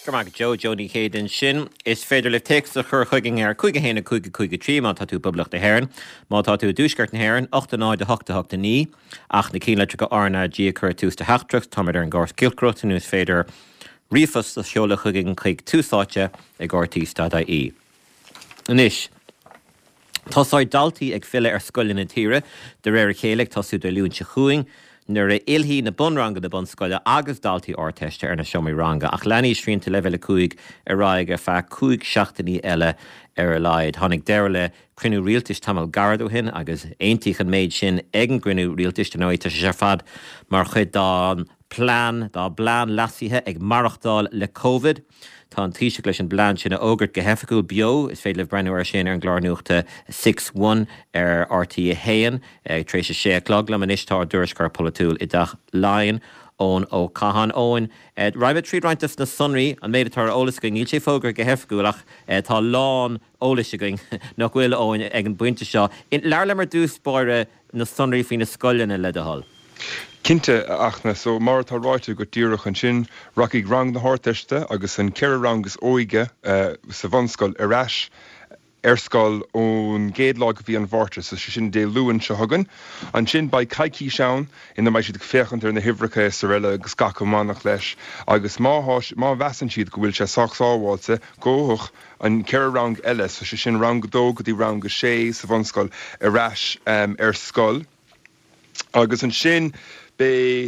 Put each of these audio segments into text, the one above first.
Gurmag Joe Joni Hayden Shin is féidir le text a chur chugging ar chuige héna chuige trí má tatú bublach de Hearn, má tatú dúsgart na Hearn, 8 de 8 ní, ach na cíle go arna dí chur tús de heachtrach, táid ar an gás cilcrot nús féidir rifas a seola chugging chuig túsáte ag gártí stada í. Anis, tásáid daltaí ag fille ar scoilin na tíre, de réir chéleg tasú de lún se chuing, nuair ilhí na bunranga na bunscoile agus daltaí orteiste ar na siomí ranga, ach leanaí srínta le bheile cuaig ar raige fe cuaig seachtaí eile ar a laid. Tháinig deir le crinú rialtais tamil gardú hin agus aontíchan méid sin ag an grinú rialtais den áit sé fad mar chud dá plán lasíthe ag marachtáil le Covid. Tá an tíise leis an bláin sin ógurt go hefaú bio is féile brenn ar sin ar an gláirnúachta 6-1 ar RT a héan ag trééis sé clog le manistá dúriscar polytúil i dach láin ón ó Cahan Óin. Raibh trí reintas na sunraí an méidir ólas go níl sé fógur go hefaúach tá lán ólas going nach bhfuil óin ag an buinte seo. In leir le mar dús spáire na sunraí fin na scoilena le dehall. Cinte achna, so mar tá ráite go dtíireach an sin raigh rang na háteiste agus an ceir rangus óige sa bhanscoil arás arscoil ón géadlá go bhí an bhharrte sa sin dé luúin se thugan. An sin ba caiicí seán ina mai siad féchantar na hibhreacha sa riile agus gacha mánach leis agus má bheasan siad go bhfuil sé sachsáháilte góthach an ceir rang eile sa sin rang dó go dtí rang go sé sa bhanscoil arás arscoil. Agus an sin be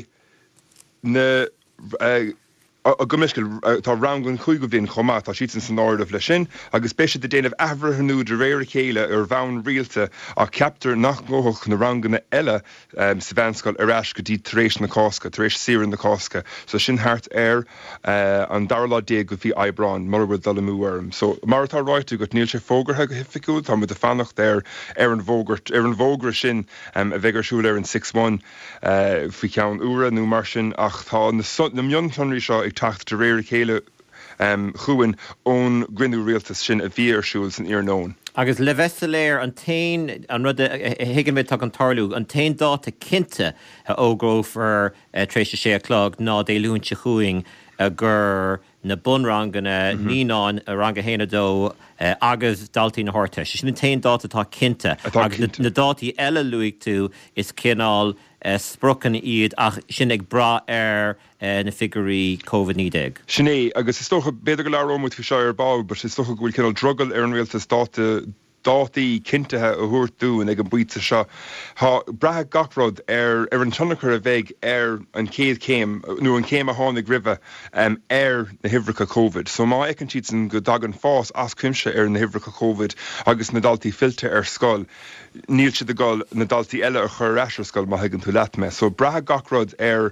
na a gomiscail tá rangan chuig go bhíon chomá tá siad san áirdah le sin, agus béise de déanamh ahrathanú de réir chéile ar bhain rialta a ceaptar nach ggóthach na ranganna eile sa bhanscoil arás go dtí taréis na cásca, taréis siran na cásca. So sin thart ar an darlá dé go bhí ebrán mar bhfuil dul múarm. So mar tá ráite go níl sé fógartha go hificúil, tá mu de fannacht ar an bhógra sin a bheitgarsúil ar an 6-1 fao ceann uair nó mar sin ach tá na miontanraí seo ag tacht de réir chéile chuin ón grinú rialtas sin a bhí arsúil san iarnón. Agus le bhesaléir an tain an rud hiigeid tá an tarlú an tain dáta cinnte a ógróf ar trééis sé clog ná dé lúnse chuing a gur na bunranganna níán a ranga héna dó agus daltaí na háteiste. Sin tain dáta tá cinnte agus na dátaí eile luigh tú is cinál sprucan iad ach sin ag bra ar na figurí COVID-19. Sinné, agus is stocha beidir go lerómút fi seo ar báil, but is stocha bhfuil cinál druggal ar an rialtas dátaí cinntethe a thuirtú ag an buite seo. Tá brathe gachrod ar an tunnachar a bheith ar an céad céim nó an céim a tháinig ribh ar na hibhreacha Covid. So má ag an siad san go dagan fás as cuimse ar na hibhreacha Covid agus na daltaí filte ar scoil. Níl siad agáil na daltaí eile ar chur eisir scoil má higann tú leat me. So brathe gachrod ar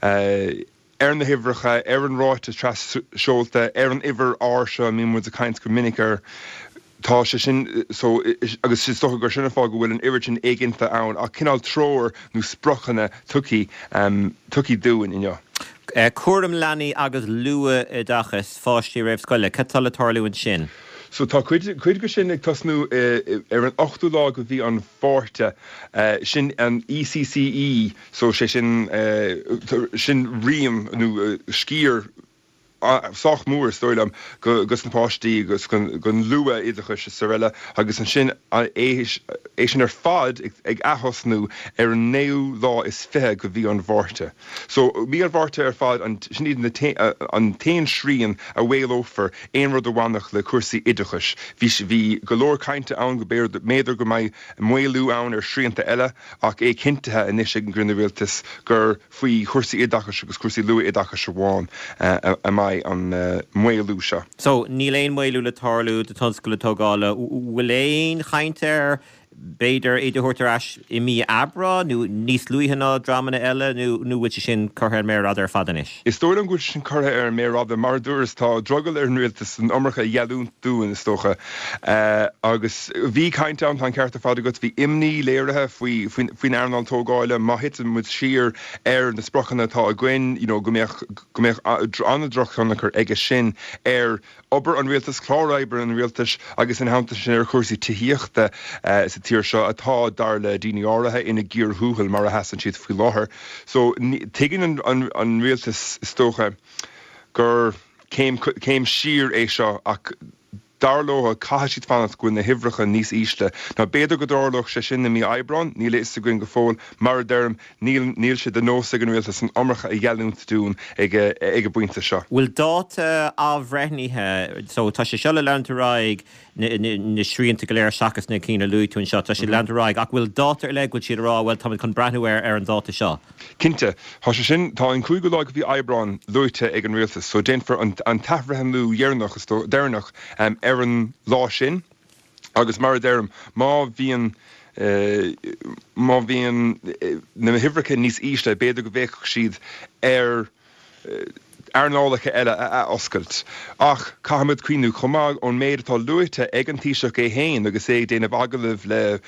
na hibhreacha, ar an ráite tras seolta, ar an iver áirse, mí mu a caint go minic tá sé sin so agus si stocha gur sinna fá go bhfuil an iiritin éiginnta ann a cinál tróir nó sprochanna tuí dúin inne. Cuairm leanaí agus lua i dachas fáistí raibh scoile, catal tarlúin sin. So tá chuid go sin ag tasnú ar an 8 lá go bhí an fórte sin an ECCE, so sé sin riam nó scír soch mór stoilm gus na páistí gus gon lua idircha se sorella agus an sin é sin ar fad ag ahosnú ar an 9 lá is fithe go bhí an bhharrte. So mí an bhharrte ar fad an sin an tain srían a bhélófer éon rud amhainach le cuasaí idirchas. Bhí golóir cainte ann go béir méidir go mbeidh muoilú ann ar sríanta eile ach é cinntethe inis an grinne rialtas gur faoi chusaí idachas agus cuasaí lua idachas se bháin an muoilú seo. So níl éon muoilú le tarlú de tonscoil tógála bhfuil éon chaintear beidir idirthúirtar as I mí abra nó níos luúhanna dramana eile nó bhfuil sin curtha mé rad ar fadanis. Is tóir an gúil sin curtha ar mé rad mar dúras tá drogal ar nuiltas an omracha dhealún dúin is tócha agus bhí cainte an tan cearta fád agat bhí imní léirithe faoin airnáil tógáile má hitan mu siar ar na sprochanna tá a gcuin go mbeadh anna drochanna chu aige sin ar obair an rialtas chláráibre an rialtas agus an hamta sin ar cuasaí tííochta sa tíir seo atá dar le daoine áirithe ina gcíor thuúil mar a heasan siad faoi láthair. So tuigeann an rialtas is tócha gur céim siar é seo ach darlóha caiisiid fannas gwn na hifracha níos ísle. Na beidir go darlóch sé sin na mí Eibron, níl is a gwyn go fól, mar derm níl sé de nósa gan bhfuil san amracha a ghealúnt dún ag buinte seo. Will dát ábhreithníthe, so tá sé seola leantaráig na sríanta go léir seachas na cína luúún seo, tá sé leantaráig, ach bhfuil dátar le goil siad rá, bhfuil tá chun breithúir ar an dáta seo. Cinnte, tá sé sin tá an cúig go láig bhí Eibron luúte ag an rialtas, so déanfar an tafrahan lú dhearnach déarnach ar an lá sin, agus mar derm má bhíon na hifracha níos ísle beidir go bhéh siad ar nálacha eile a oscailt. Ach caihamid cuiinú chumá ón méid atá luite ag an tíiseach é héin agus é déanamh agalah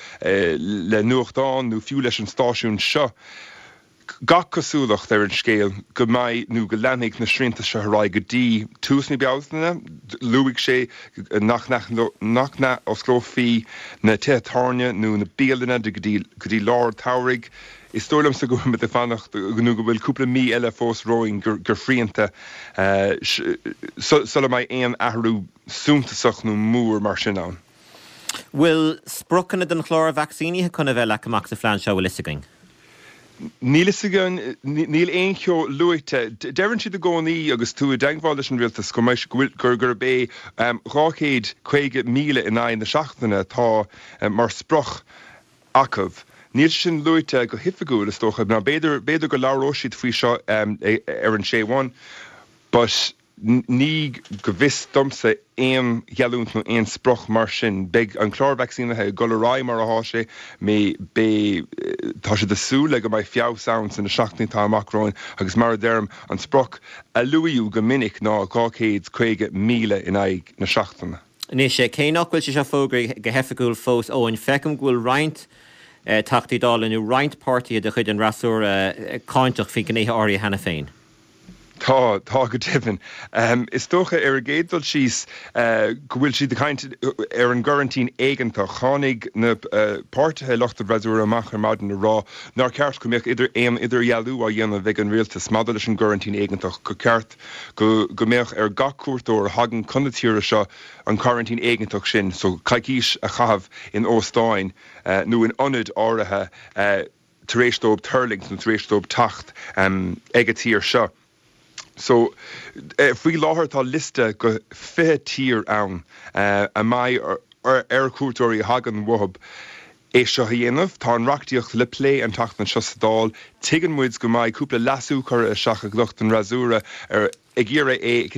le nuachtáin nó fiú leis an stáisiún seo. Gach cosúlach ar an scéal go maiid nó go leannig na srínta se rá go dtí túsna beásanna, luigh sé nach os glófií na tetarne nó na béalana go dtí lár tairigh. Is tólam sa go mit a fannacht nó go bhfuil cúpla mí eile fós roing gur frianta sulla mai éon ahrú súntasach nó múr mar sin ann. Will sprochanna den chlór vaccíníthe chuna bheith leach sa phlean seo bhfuil isaging? Níl éon cheo luite, dearann siad a gcónaí agus tú a deanghá leis an rialtas go gur bé 250,000 in na seachtainna tá mar sproch acamh. Níl sin luite go hifagiúil is tócha, ná beidir go láróisiad faoi seo ar an séháin, but ní go bhis domsa éon gealúnt nó éon sproch mar sin. Beg an chlár vaccínathe go le rá mar a háise mé tá sé desú le go mai fiabh sounds in na seachtainna amachráin agus mar derm an sproch a luíú go minic ná 250,000 in aig na seachtainna. Ní sé céanach bhfuil sé fógraí go hefagiúil fós óin fecum bhfuil roinnt tachtaídála nó roinnt pártaí de chuid an rasúr cáintach fi gnéthe áirí hena féin. Tá go tivan. Is tócha ar a géaddal síos go bhfuil siad caint ar an guarantín éigentach chánig na páirtithe lochta bhreaúir amach ar maidin na rá nar ceart go mbeadh idir gealú a dhéanamh bheith an rialtas madal leis an guarantín éigentach go ceart go mbeadh ar gachúirtóir hagan connatíire seo an guarantín éigentach sin, so caicís a chahabh in Óstáin nó in ionad áirithe taréistóib Turlings nó taréistóib tacht ag a tír seo. So, faoi láthair tá liste go 5 tír ann a mai ar cuairtóirí hagan wahab é seo dhéanamh, tá an reachtaíocht le lé an tacht an seostadáil, tuigean muid go maiid cúpla lasú chur a seacha glucht an rasúra ar ag ggéire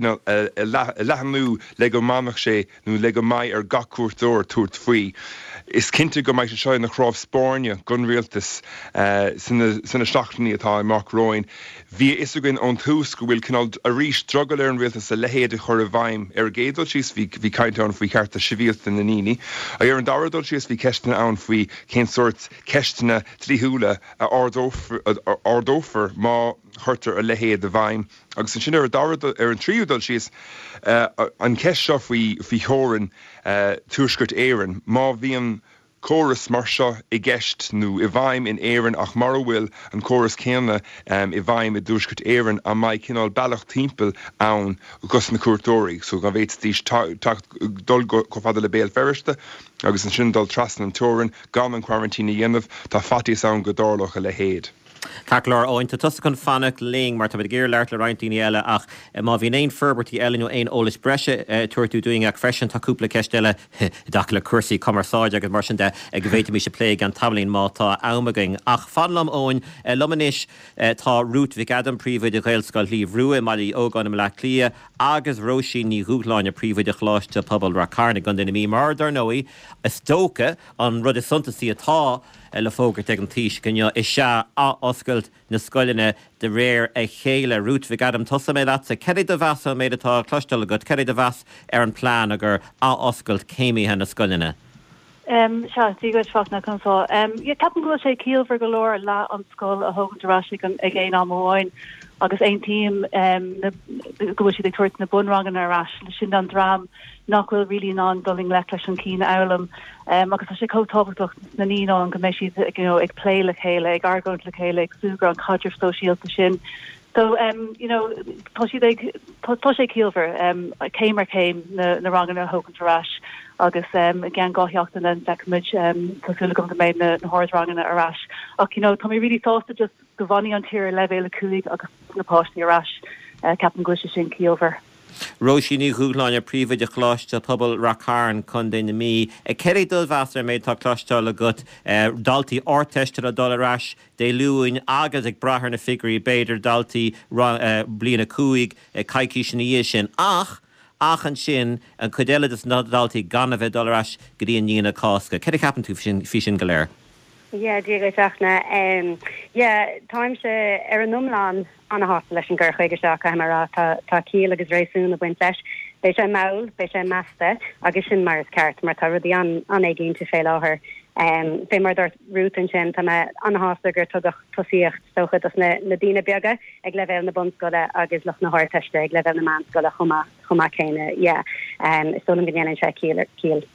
lehanú le go mánach sé nó le go maiid ar gachúirtóir túirt faoi. Is cinnte go maiid seo na chráibh Spáine gon rialtas sanna seachtainní atá amach roin. Bhí isagin ón tús go bhfuil cinál a rís drogad ar an rialtas a lehéad a chur a bhaim ar géadal síos bhí caiinte ann faoi ceart a sibhialta na níní. Ar an daradal síos bhí ceistena ann faoi cén sort ceistena tríthúla a ardófar má chuirtar a lehéad a bhaim. Agus sin ar an tríúdal síos an ceist seo faoi theorann túscairt éireann, má bhíon chóras mar seo i gceist nó i bhaim in éireann ach mar bhfuil an chóras céanna i bhaim i dúscairt éireann a maiid cinál bailach timpeall ann gus na cuairtóirí, so gan bhéit tíos dul go fada le béal ferriste agus an sin dul trasna an teorann gan an quarantína dhéanamh tá fatíos ann go dárlacha le héad. Caclár óinte tusa chun fannach ling mar tá bud géir leart le rointíine eile ach má bhíon éon ferbertí eile nó éon ólas breise tuairtú doing ag freisin tá cúpla ceistile dac le cuasaí commerceáide agus mar sin de ag bhéite mí se plé an tablín má tá amaging ach fanlam óin lumanis tá rút bhí adam príomhid a réilscoil líomh ruúa maí ógánim le clia agus róisí ní rútláine príomhid a chláiste pobl ra carna gan duna mí mar dar nóí is tóca an rud is suntaí atá le fógart ag an tíis gnne is se á oscailt na scoiline de réir a chéile rút bhí adam tosa mé leat sa ceir de bheas méid atá cloisteil agad ceir de bheas ar an plán agur á oscailt céimithe na scoiline. Se tígad fachna chunfá. Je capan go sé cíalhar go leir le an scoil a thugann dorásí ag éon amháin agus ein tíim go si ag tuairt na bunrangan arás le sin an drám nachhfuil rilí ná doling le leis an cína elam agus tá sé cótábhacht na ní an go mééis siad ag plé le chéile ag argóint le chéile ag súgra an cadidir sosiálta sin So Toshi Kielver came na rangan na hogan rash agus again gohiocht and then second cosula gom made na horse rangan na rash. Tommy really thought to just Gavani on tier level coolig agus na post rash Captain Gushin Kielver. Roshi ní húláin a príomh de chláiste pobl racarn chun daine mí. Ceir dul bheasar méid tá chláisteáil a gut daltaí orteiste a dólarráis dé luúin agus ag brathar na figurí beidir daltaí bliana cúig caiicí sin í sin achan sin an chudéile is ná daltaí gan a bheith dólarráis go dtíon níana cásca. Ceir capan tú fi sin go léir? Yeah, Diego Jachna. Time se an numlan an a hostel leis an gur chuige seach mar tá cíl agus réisún a buint leis. Bei sé maul, bei sé measta, agus sin mar is ceart, mar tá rudí an éigein te fé láthir. Fé mar dort rútin sin tá an hostel gur tugach tosíocht sochad as na dína beaga ag level na bonscoile agus loch na háirteiste ag level na manscoile chuma céine. Is stolam gnéanaan sé cíl.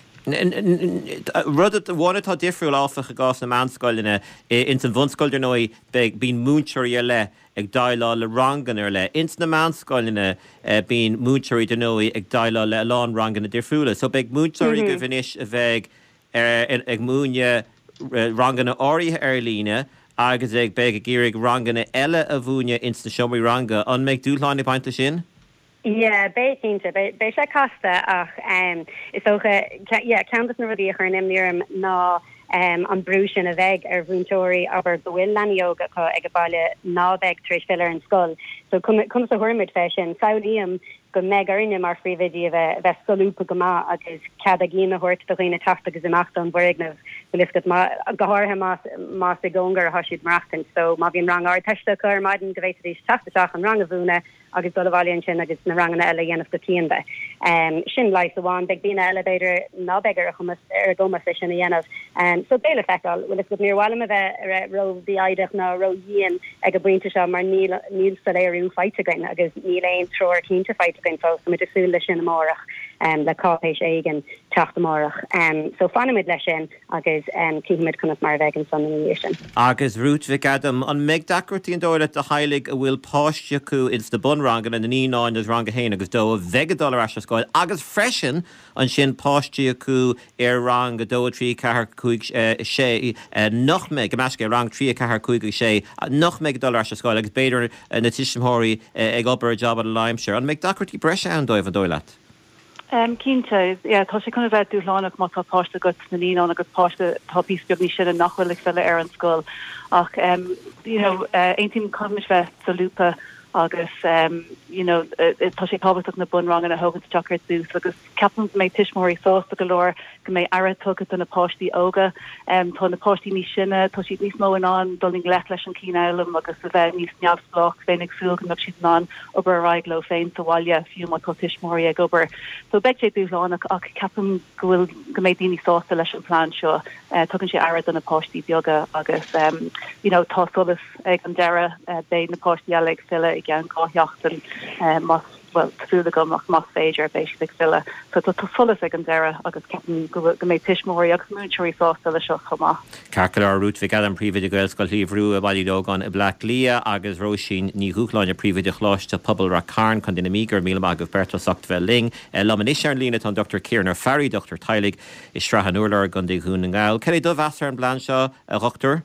Rud bhána tá difriúil áfach a gás na manscoilena in san bhunscoildir nói bín múnteirí le ag dailá le rangan ar le. Ins na manscoilena bín múnteirí de nói ag dailá le lán rangan na difriúla. So beag múnteirí go bhinis a bheith ag múne rangan na áirithe ar líne agus ag beag a gírig rangan na eile a bhúne ins na siomí ranga an méid dúláinna bainte sin? Yeah, béinte bé sé casta ach is ceantas na rudí chu nimníarm ná an brúsin a bheith ar bhúntóirí aber go bhfuil leníoga ag a bailile ná bheith tríéis fillar an scoil. So cum sa thuirmid fesin, saoíam go méid arinne mar frívidí a bheith scoúpa go má agus cead a gína hort do chuoine tata agus imachta an bhrignamh golisgad gotharthe más i gongar a thoisiad marachtain. So má bhíon rang áir teiste chur maidin go bhéit éis tasteach an rang a bhúna agus do bhhaíonn sin agus na rangan eile dhéanamh go tíonbe. Sin leis amháin beag bína elevator ná begar a chumas ar gomas lei sin a dhéanamh. So béle feáil bhfuil is go níorhhaim a bheith ro bíaideach ná ro díon ag a buinte seo mar níl saléirú feitegain agus níl éon tror cínta feitegain fós so mit asúil lei sin amórach le cápéis éigen techt amórach. So fanimid lei sin agus cíimiid chunah mar bheith an sanna sin. Agus rút Adam an méid dacrtaí an dóir a heilig a bhfuil páiste acu ins de rangan an níáin is ranga héin agus dó a $20 as scoil agus freisin an sin páistí acu ar rang a dó trí cethar chuig sé nach méid go meisce rang trí cethar chuig sé nach $1 as scoil agus beidir na tiisiimthirí ag obair a job a Limeshare an méid dacrtaí breise an dóibh an dóileat. Cínte, tá sé chuna bheith dúlánach má tá páiste go na níán agus páiste tá písbeag ní sin a nachhfuil fellile ar an scoil ach aontíim chumis bheith sa lúpa agus tá sé tábhaach na bun rang a hogan teachart dús agus ceapan méid tiismóí sásta go leir go méid ara tugad an na páistí óga tá na páistí ní sinne tá siad níos móin an doling lech leis an cíáilm agus a bheith níos neamhsplach féinnig súil go si ná obair raiglo féin sa bhaile fiú má tá tiismóí ag obair. So beit sé dúsánach ach ceapan gohfuil go méid daoine sásta leis an plán seo tugann sé ara an na páistí beaga agus tá solas ag an deire bé na páistí eile ag fille ag an gáthiochtan tásúla gomach más féidir béis fille. So tá solas ag an deire agus ceapan go méid tiismóí agus múnteirí sásta lei seo chumá. Carcalar rút bhí Adam príomh de goilscoil líomhrú a bailídógan i Black Lia agus Roisin ní húchláin a príomh de chláiste pobl racarn chun dina mígur míle agah berta socht bheith ling. Lamanis ar lína an Dr. Kieran Ferry, Dr. Teilig is strahan úlar gan dí hún an gáil. Ceir do bheasar an blan seo a rochtúr?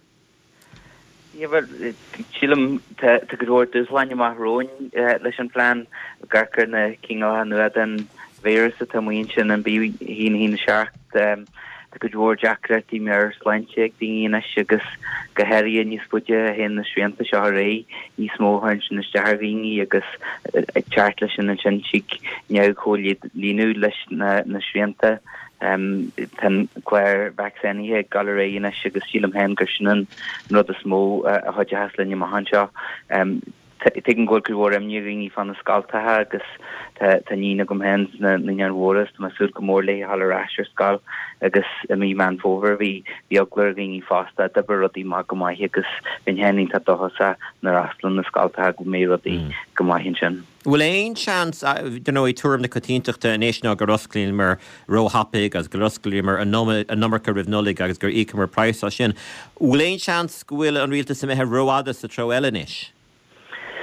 Sílam go dúirt is bhaine mar róin leis an plán garcar na cíá nu an bhéras a tamhain sin an bí hín seacht go dúir Jackretí mar sláinte ag daine agus go heiríon níos puide hen na srianta seo ré ní smóhain sin na stehíí agus teart lei sin an sin si neag choí líú leis na srianta. Tan cuir vacciníthe galréine agus sílam hen gur sinan rud a smó a chuide heslinn ma hanseo. Tegin ggóil go bhór amníí fan na scaltathe agus tá nína gom hen na nearhras má sú go mór le hallráir scal agus a mí man fóver hí aglar í fásta de rudí má go maithe agus bin henning tá dohasa na aslan na scaltathe go mé rudí go maihinn sin. Bhfuil éon seans i túm na cotíntachta néisina go rosclín mar róhapaig agus go rosclímar a nummarcha rih nolig agus gur ícamar price a sin. Bhfuil éon seans go bhfuil an rialtas sa méthe roiádas sa tro eilenis?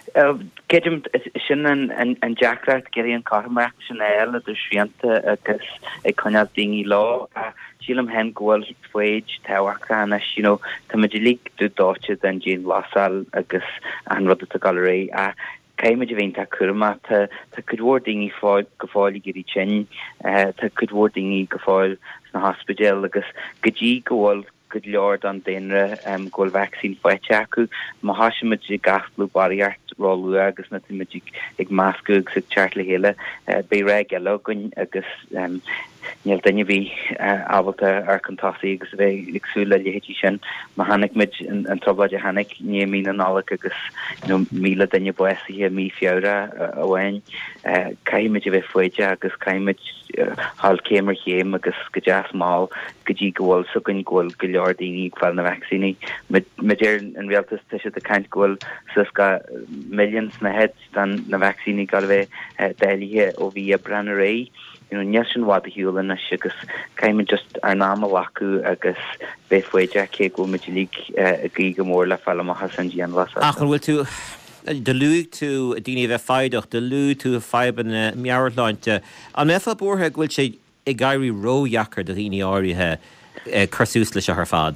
Kedim sin an Jackrat geri an karmak sin eile de srianta agus e conal dingi law a sílam hen gwal fweid tawaka na tamadilig du dorche dan Jane Lasal agus an rod a gallery a Kaimid vein ta kurma ta kudwordingi gefoil giri chen ta kudwordingi gefoil na hospital agus gaji gwal good lord an denre gol vaccine faichaku mahashimid gaslu barrier rolu agus na timid ag masku ag chartly hele be regular gun agus Niel denje vi avalta arkantasi agus ve exula lehechi sin mahanik mid an tobla hanik nie min an alak agus mila denje boesi he mi fiora awen kaimid ve foja agus kaimid hal kemer hem agus gajas mal gaji gol sugun gol gildini kwal na vaccine mit an realtas tisha the kind gol suska millions na heads dan na vaccine galve daily o via brannery Nyashin wad hiúlan na sigus caiim just ar náma lacu agus bethfuide ché go midig a gíga mór le fall amachchas an Jane Lasal. Ach bhfuil tú de luúig tú a daoine bheith faideach, de luú tú a faiban meabhartláinte. An mefa bortha bhfuil sé i gairí róheachar do daoine áirithe chursús leis ar fad.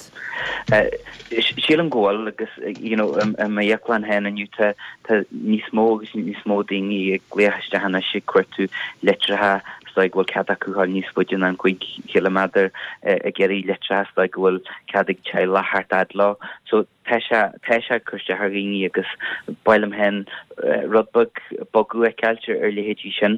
Sílam ggóil agus maíachlan hen aniu tá níos mó daoine ag léiste hana si cuairtú letratha like will cada kuhal níos fudin an 5 kilometer a geri letras like will cadig chai la hart adlo so tesha kusta harini agus boilam hen rudbug bogu culture early education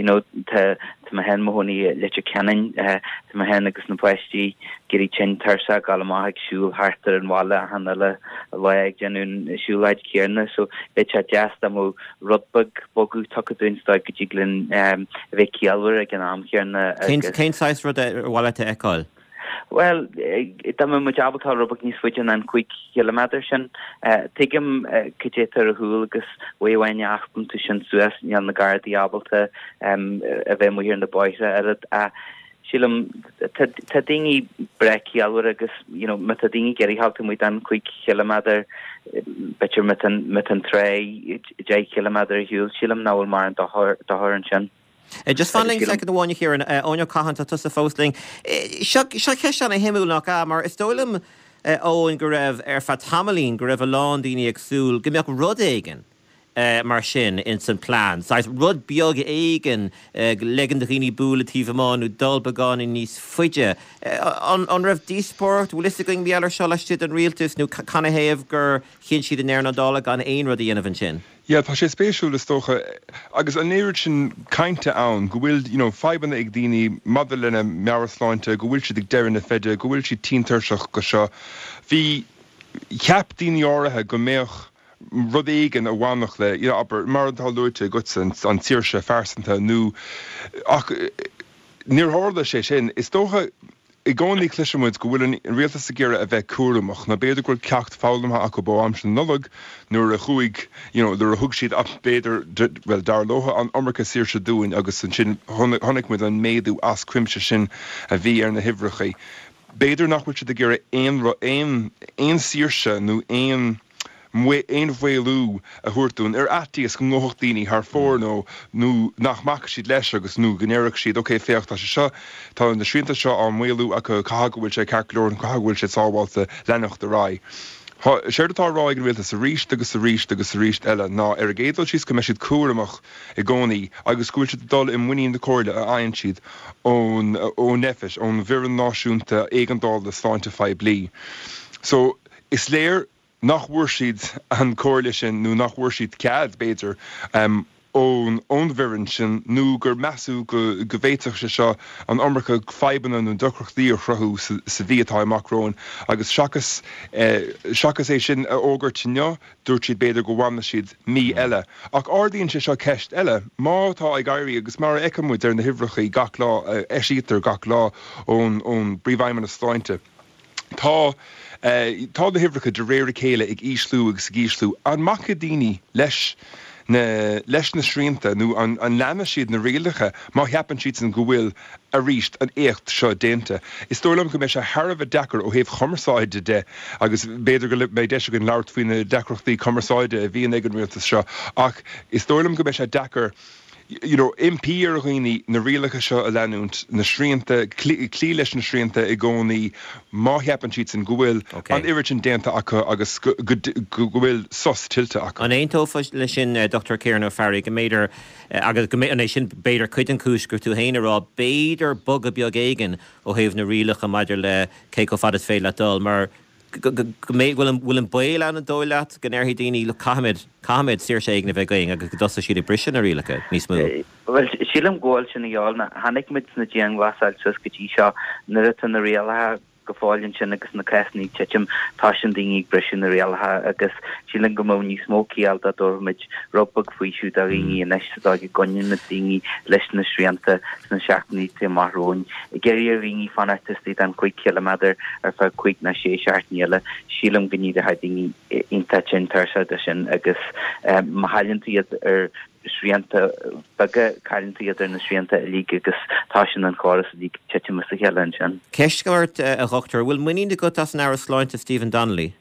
ta ma hen mohoni letra canon ta ma hen agus na pwesti geri chen tarsa galamahik shul harter and wala hanala like genun shulaid kierna so lecha jasta mo rudbug bogu takadun sta giglin veki alwer again am here na Cain size rud wala te ekol. Well, dam ma jabal rubak ní switchin an 5 kilometer sin tigam kijetar hul agus wewaine 8 to sin suas an na gar diabalta a bheith mo here in the boys a Sílam tá dingi breki alwer agus met a dingi geri halta mu an 5 kilometer better met an 3 kilometer hul sílam nául mar an dahar sin. Just fanling like the one you hear in Onyo Kahanta to the Fostling. Shakeshan a himul naka mar istolum Owen Gurev Fat Hamelin Gurev Alon Dini Exul Gimek Rodegen mar sin in St. Plan. Sais Rud Biog Egen legendarini Bula Tivamon Dul Bagon in Nis Fidja. On Rev D Sport, will this going be aller Shalashit and Realtis nu Kanahev Gur Hinshi the Nerna Dolag on Ain Ruddy Innovention. Ja, tá sé spéisiúil is tócha agus an éiri sin cainte ann go bhfuil fiban ag daoine madalena mearasláinte go bhfuil si ag deireann na feide go bhfuil si tíntarseach go seo bhí ceap daoine áirithe go méoch rud éigen a bhánach le aber mar antá luite gutsan an tíirse fearsanta nó ach níor tharla sé sin is tócha I gcónaí clisimuid go bhfuil an rialtas a ggéire a bheith cuaramach na beidir goil ceacht fálamtha a go bó amsin nullag nuair a chuig nuair a thug siad ach beidir well dar lotha an America sír se dúin agus an sin tháinig muid an méadú as cuimse sin a bhí ar na hibhrechaí. Beidir nach bhfuil siad a ggéire éon sírse nó éon bhfuilú a thuirtún atíos go ngócht daoine th fór nó nach mac siad leis agus nó gnéireach siad féocht tá seo tá na srínta seo an bhfuilú a go cathgahfuil sé cearclór an cathgahfuil sé sábháilte lenacht a rá. Séirtá rá an bhfuilta sa ríist agus sa ríist agus sa ríist eile ná ar a géadal síos go me siad cuaramach I gcónaí agus gúil siad dul I muíon de cóirde a aon siad ón nefis ón bhírean náisiúnta ag an dal de sláinte fá blií. So is léir nach bhuairsiad an cóirle sin nó nach bhuairsiad cead beidir ón bhírean sin nó gur measú go bhhéiteach sé seo an America fiban an docrochtaí ar chruthú sa bhíotá amachróin agus seachas é sin ógurt neo dúirt siad beidir go bhhainna siad mí eile. Ach ardaíonn sé seo ceist eile, mátá ag gairí agus mar eicemúid ar na hibhrechaí gach lá eisítar gach lá ón bríomhhaimena sláinte. Tá de hibhrecha de réir céile ag íslú agus gíslú an macha daoine leis leis na srianta nó an lena siad na réalacha má heapan siad an gohfuil a ríist an écht seo dénta. Is tólam go mé se Harbh dechar ó héh chomaráide de agus béidir go mé de gon láirt faoine decrochtaí chomaráide a bhíon ag an rialtas seo ach is tólam go mé se dechar MP ar roioine na rialacha seo a leanúnt na srianta clí leis na srianta i gcónaí má heapan siad an gohfuil an iiritin dénta acu agus go bhfuil sos tiltte acu. An éontófa lei sin Dr. Kieran O'Farrill go méidir agus go méid sin béidir chuid an cúis gur tú héanará béidir bug a beag éigen ó thaobh na rialacha maidir le cé go fad is féile le dul mar bhfuil an bail an dóileat gan airthaí daoine le caiimiid sír sé na bheith gaing agus dosa siad i brisin na rialacha níos mú. Well, sílam gáil sin na gheáil na hanig mit na déan ghlasáil sus go dtí seo na rita na rialatha go fáilinn sin agus na cresnaí tetim tá sin daoine brisin na rialatha agus sílam go mó níos mócíalta dormid robbag faoisiú a rií an eistedá go gonin na daoine leis na srianta na seaachnaí te marróin. I geirí a rií fanartistí an 5 kilometr ar fear 5 na 6 seaachníile sílam go níad a ha daoine inta sin tarsa sin agus mahallantíad ar srianta baga cairntaíad ar na srianta a lí agus tá sin an choras a lí tetim sa chealann sin. Ceist go bhairt a chochttar bhfuil muoín de go as an áras sláinte Stephen Donnelly?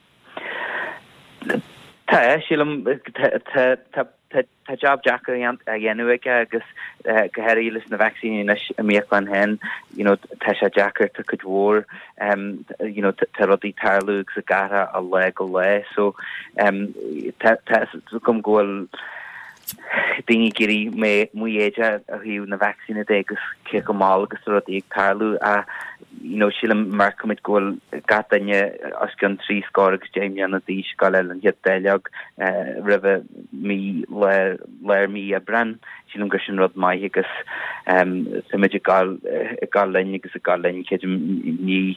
Tá sílam tá job Jackar a dhéanúige agus gohéirí leis na vaccíní a míochlan hen tá sé Jackar tá go dhór tá rodí tarlúg sa gara a le go le so gom ggóil dingi giri me muéja a hiú na vaccine agus ke go mal agus rodí tarlú a sílam marcumid ggóil gatainne as gan 3 scóragus Jamie an a dís gal an het deileag rive mí leir mí a brenn sílam gur sin rod mai agus simiid gal lein agus a gal lein ke ní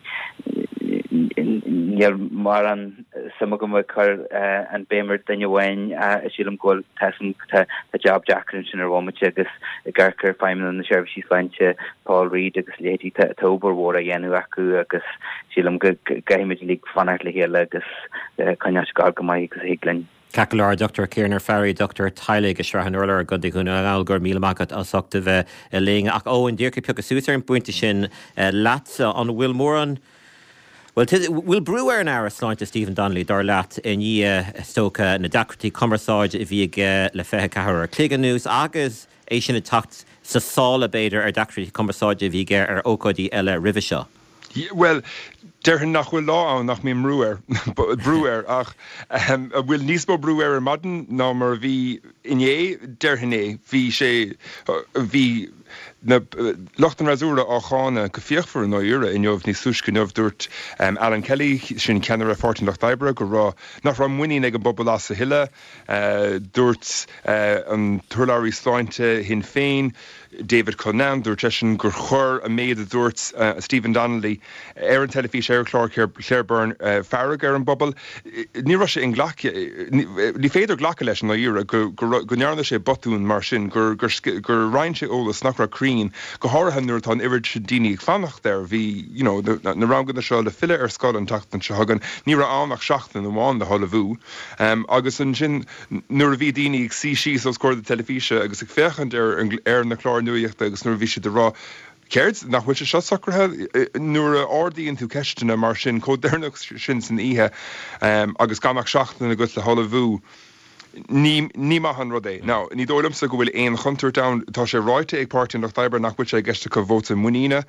mar an samagam chur an bémer danne wein a sílam ggóil tesan tá job Jackar sin ar bhhaimiid agus i gcarchar feimime an na Services Leinte Paul Reid agus létí tá oberhór a dhéanú acu agus sílam go gaiimiid lí fanart le héile agus caneas gal go mai agus higlainn. Cacalar Dr. Kieran O'Farrill, Dr. Tyler Gishrahan Urler, Gundy Hun Algur Milamakat Asokta ve Ling Ak Owen Dirk Puka Suter and Pointe Shin Lats on Will Moran. Well, will brewer an hour slant to Stephen Donnelly, Darlat, in ye stoka na dakriti commerceage vig le fehe kahar Kliga News, Agus, Asian attacked sa sala bader or dakriti commerceage vig or okodi ella rivisha. Well, derhen nach bhfuil lá nach mé brewer ach bhfuil níosmó brewer maden ná mar bhí iné derhinné bhí sé bhí na Lochtan Razúra á chána go fiochfar an áire in jobh ní súsca neamh dúirt Alan Kelly sin ceannar a Fortin Loch Dibre go rá nach ra muoine ag an bobbal as sa hiile dúirt an thuirláirí sláinte hin féin David Conan dúirt sin gur chur a méad a dúirt Stephen Donnelly ar an telefís ar Clareburn Farrag ar an bobbal ní ra sé in ghlace ní féidir ghlacha leis an áire go nearna sé botún mar sin gur rain sé ólas nach ra crín go háirithe nuair tá irid se daoine ag fannacht there bhí na rangan seo le fiile ar scoil an tatan se hagan ní ra annach seachtain amháin de thola bhú agus an sin nuair a bhí daoine ag síos os cóir de telefíse agus ag féchant ar na chlár nuíocht agus nuair a bhí si de rá Ceird nach bhfuil se seo sacrthe nuair a ordaíonn tú ceistena mar sin códéirnach sin san ihe agus gamach seachtain a go le thola bhú ní maithan rud é. Ná, ní dólamsa go bhfuil éon chuntar down tá sé ráite ag páirtin nach Dibre nach bhfuil sé gceiste go bhóta muíine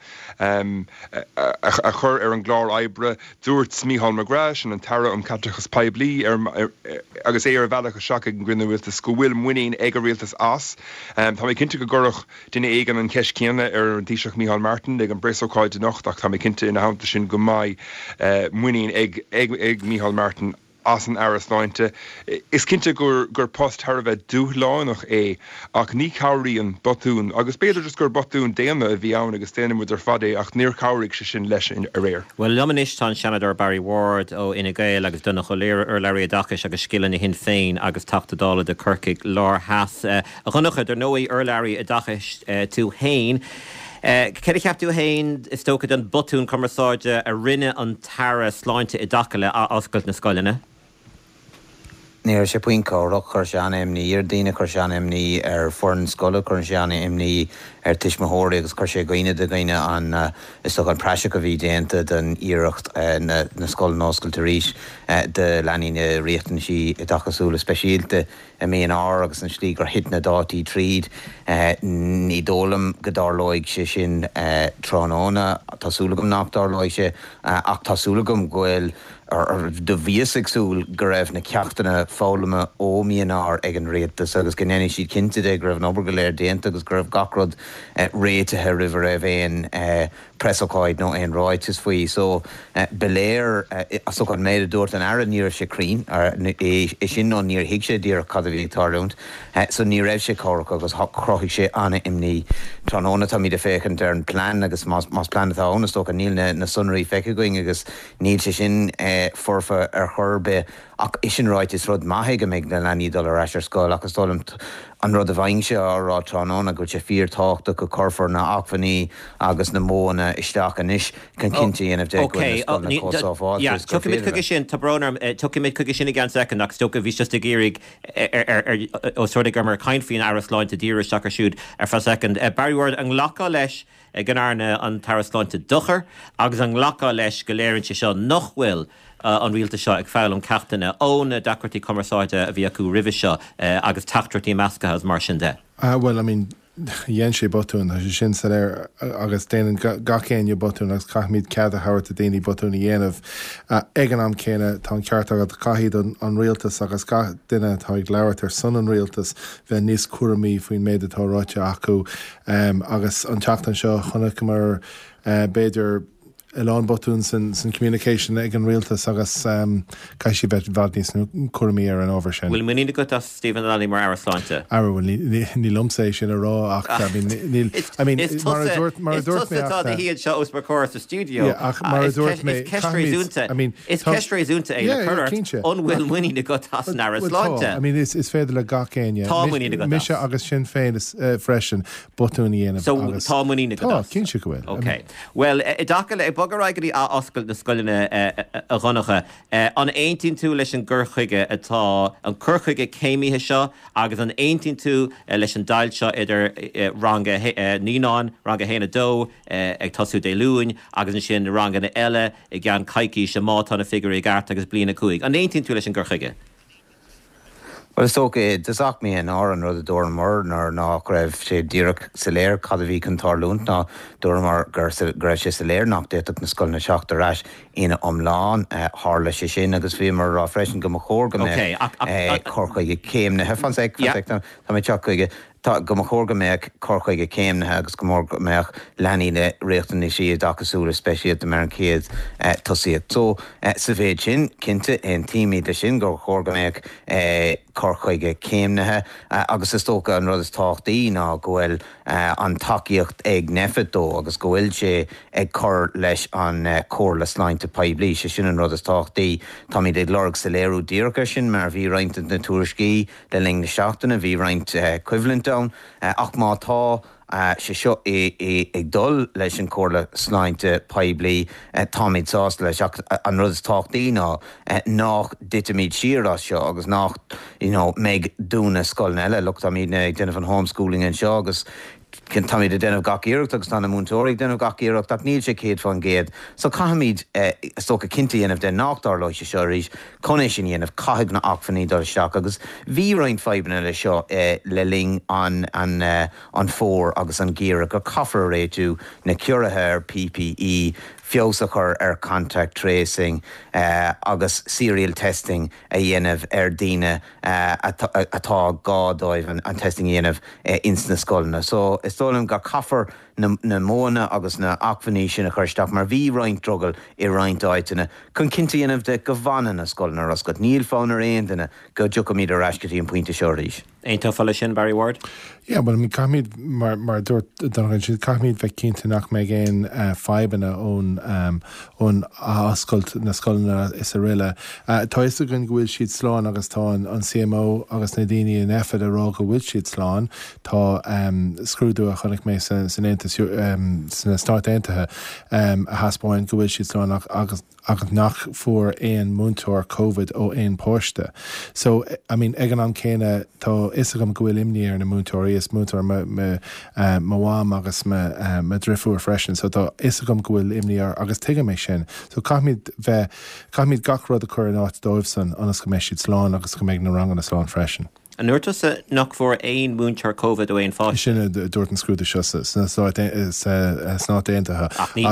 a chur ar an glár Ibre dúirt Mícheál McGrath an tara catachas peblií agus é ar bhealach a seach an grinne bhfuil go bhfuil muín ag a rialtas as. Tá mé cinnte go gurach duine éigen an ceis céanna ar an díiseach Mícheál Martin ag an bresoáid de nacht ach tá mé cinnte ina háanta sin go mai muín ag Mícheál Martin as an áras láinte. Is cinnte gur post thar bheith dúlánach é ach ní cairíon botún agus beidir just gur botún déana a bhí ann agus déanam ar fadé ach níor cairíigh se sin leis in a réir. Well, lemanis tá Shanador Barry Ward ó ina gael agus duna choléir ar leirí a dachas agus skillan hin féin agus tachtadála de Kirkig lár has. A chunacha ar nóí ar leirí a dachas tú hain. Ceidir ceaptú hain is tócha an botún commerceáide a rinne an tara sláinte i dacha le a oscailt na scoileanna? Níor sé puinceáach chuir seán imní ar daine chuir seán imní ar foran scola chuir seán imní ar tuismóirí agus chuir sé gaine de gaine an is an praise go bhí déanta den íirecht na scoil nóscail ríis de leaníine riachtain si i dachasúla speisialte a méon ár agus an slí gur hit na dátí tríd ní dólam go dárlóigh sé sin tróna tásúlagum nach dárlóigh sé ach tásúlagum goil ar do bhíosagsúil go raibh na ceachtainna fálama ó míonar ag an réaltas agus gnéine siad cinnte ag raibh an obair go léir déanta agus go raibh gacrod réitethe rih raibh éon presocáid nó éon ráitis faoi so beléir as an méad dúirt an air níor sé crín é sin nó níor hiic sé díar cad a bhí tarlúnt so ní raibh sé córacha agus croigh sé anna imní tróna tá míad a féchan ar an plán agus más plán atá ónas tó an níl na sunraí feice going agus níl sé sin forfa ar churbe ach is sin ráit is rud maithe go méid na leí dul ar eisir scóil agus tólam an rud a bhaingse árá tróna go sé fíortáachta go corfar na achfaní agus na móna isteach an isis can cinnte aanamh de tuid chuige sin tá brnarm tuid chuige sin gan second ach sto bhí just a gérig ó suirda go mar caiinfhíon arasláinte díra seachar siúd ar fa second Barryhard an ghlacha leis gannarna an tarasláinte duchar agus an ghlacha leis go léironn sé seo nachhfuil an rialta seo ag fáil an ceachtainna ón dacratí commerceáide a bhí acu ribh seo agus tachtratí meascathe mar sin de. Well, I mean, dhéan sé botún a sin sa léir agus déanaan gacéine botún agus caithmíad cead a hairt a daoine botúna dhéanamh ag an am céine tá ceart agad caiad an rialtas agus duine tá ag leabhart ar son an rialtas bheith níos cuaramí faoin méid atá ráite acu agus an teachtain seo chuna go mar béidir Elán botún san communication ag an rialtas agus caiisi bet bhadníos cuaramí ar an ábhar sin. Bhfuil muína go Stephen Lally mar arasláinte? Bhfuil ní lumsa sin a rá ach mar dúirt mé híad seo os mar choras a studio. Mar dúirt mé is ceistrééis únta é le chuirt an bhfuil muína go an arasláinte. Is féidir le gacéine. Tá muína go mise agus sin féin is freisin botúna dhéanamh. So tá muína go cinse go bhfuil. Okay. Well, dacha le Bogaragaí a oscail na scoilina a ghonacha an 18 tú leis an ggurchuige atá an curchuige céimithe seo agus an 18 tú leis an dail seo idir ranga níán ranga héna dó ag tasú dé lúin agus an sin ranga na eile i gceann caiicí sem mátána figurí gart agus bliana cuaig an 18 tú leis an ggurchuige. Well, it's okay. Desach me an hour and rather Dormar nor na grave sé Dirk Soler Cadavi Contarlunt na Dormar Gresha Soler knocked it up in skull na shock the rash in Omlan Harla Shishin agus Vimer fresh and Gomachorgam Corca came na Hefan sec Tamachaka Tá go chóga méach corchaige céimnathe agus go mór méach leanaí le réachtaí siad dachasúla speisiad de mar an céad tosaíad. So sa bhéid sin cinnte an tíimí de sin go chóga méach corchaige céimnathe agus is tócha an rud is táchtaí ná gohfuil an takeíocht ag nefadó agus gohfuil sé ag chur leis an cór le sláinte pablií sé sin an rud is táchtaí tá mí ag lorg sa léirú díracha sin mar bhí roiint na tuairiscí le ling na seachtainna bhí roiint cuivalent ach má tá sé seo ag dul leis an cór le sláinte pablií táid sás leis an rud is táchtaí ná nach ditamíd siar seo agus nach méid dúna scoil eile lucht míad ag déanamh an homeschooling an seo agus cin tamid a denmh gacíireacht agus tána múntóirí denmh gacíireacht ach níl sé céad fan géad. So caiimiid tócha cinnta dhéanamh den nachtar leis seo ríis conéis sin dhéanamh caiigh na achfaní dul seach agus bhí roinn feibna le seo le ling an fór agus an géire go caafar réitú na cuirithe ar PPE fiosachar ar contact tracing agus serial testing a dhéanamh ar daoine atá gádóibh an testing dhéanamh insna scoilna. So is tólam go caafar na móna agus na achfaní sin a chuirteach mar bhí roint drogel I roint áiteanna chun cinnta dhéanamh de go bhana na scoilna ras go níl fána aontainna go dúcha míad ar eiscetí an puinte seo ríis. Aonn fáile sin Barry Ward? Yeah, well, caiimiid mar dúirt sin caiimiid bheith cinnta nach mé géin feibanna ón ascailt na scoilna is a riile. Tá is gon bhfuil siad sláán agus tá an CMO agus na daoine an effort a rá go bhfuil siad sláán tá scrúd scrúdú a chonig mé san start éintethe a haspáin go bhfuil si slán agus nach fuór éon múntóir COVID ó éon póiste. So, I mean, egan am céine tá isagam go bhfuil imní ar na múntóirí is múntóir me bháim agus me drifúr freisin, so tá isagam go bhfuil imní agus tuige mé sin. So caithmid gachrod a chuir áit dóibhsan anas go mé siad slán agus go méid na rang an na slán freisin. An nuirtas nach fuór éon múntóir COVID ó éon fáiste. Sinna dúirt an scrúda seo sná déantathe.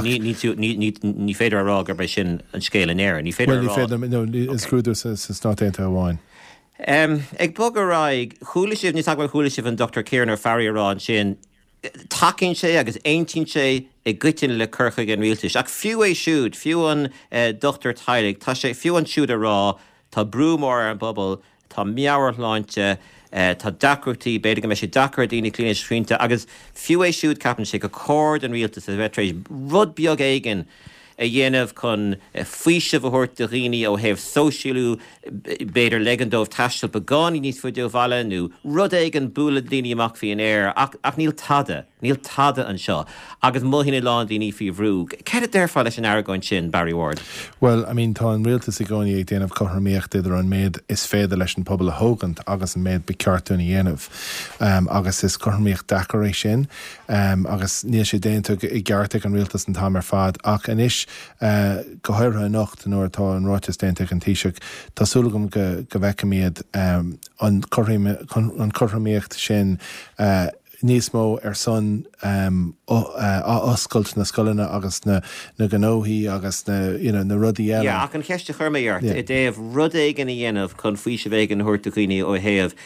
Ní féidir ará gur bei sin an scéile néir, ní féidir scrúda sa sná déantathe bháin. Ag bog aráig chuúlaisih ní sagfuil chuúlaisih an Dr. Kieran Farry ará an sin takeín sé agus aontín sé ag guitin le curcha an rialtas. Ach fiú é siúd, fiú an Dr. Teilig, tá sé fiú an siúd ará, tá brúmór an bubble, tá meabhar láinte, tá dacrútaí, beidir go me sé dacr daoine clíne srínta, agus fiú é siúd capan sé go cór an rialtas a bheitrééis rud beag éigen a dhéanamh chun faoise bhthúirt de riine ó hebh sóisiúlú beidir legandómh taistil beáí níos fuideó bhile nó rud éigen búla daoine amach faoin air ach níl tada an seo agus mothína lán daoine fao bhrú. Cead deirfáil leis an airgáin sin, Barry Ward? Well, I mean, tá an rialtas i gcóí ag déanamh chothraíocht idir an méid is féidir leis an pobal a thógant agus an méid be ceartúna dhéanamh agus is chothraíocht dacaréis sin agus níl sé déanta i gceartach an rialtas an táimar fad ach inis go háirtha nacht nuair atá an ráitas déanta an tíiseach tásúlagam go bhheicimiad an chothraíocht sin níos mó ar son oscailt na scolanna agus na gnóthaí agus na rudaí eile. Ja, ach an cheiste churmaíart i déobh rud éigen a dhéanamh chun faoise bhéigen thuirtachaoine ó héamh